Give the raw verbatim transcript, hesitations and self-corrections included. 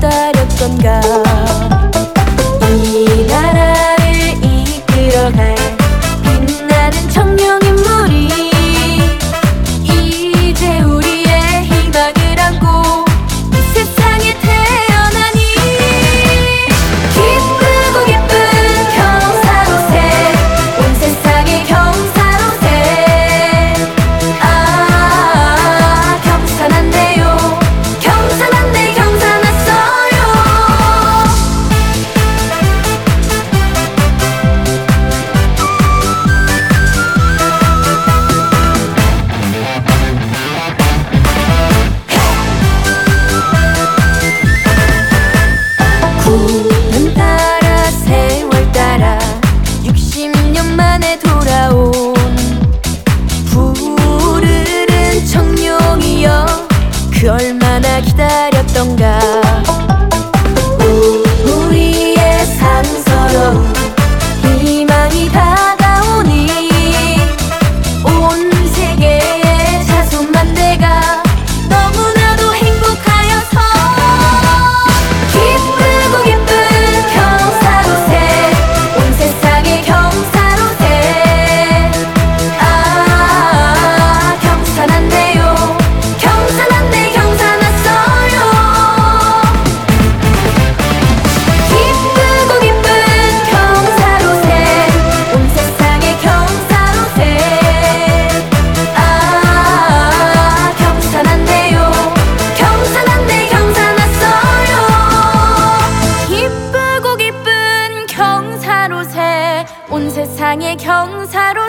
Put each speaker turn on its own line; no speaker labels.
기다렸던가. 이 나라를 이끌어갈 빛나는 청룡인물이 이제 우리의 희망을 안고 이 세상에 태어나니. 기쁘고 기쁜 경사로새 온 세상에 경사로새. 아 경사났네요 경사났네 경사났어요. 구년 따라 세월 따라 육십 년 만에 돌아온 푸르른 청룡이여, 그 얼마나 기다렸던가. 우리의 상서러운 희망이 다가오니 온 세계의 자손만대가 너무나도 행복하여서. 기쁘고 기쁜 경사로새 온 세상에 경사로새. 아 경사났네요 경사났네 경사났어요. 기쁘고 기쁜 경사로새 온 세상에 경사로새. 아 경사났네요 경사났네 경사났어요. 기쁘고 기쁜 경사로새 온 세상에 경사로새.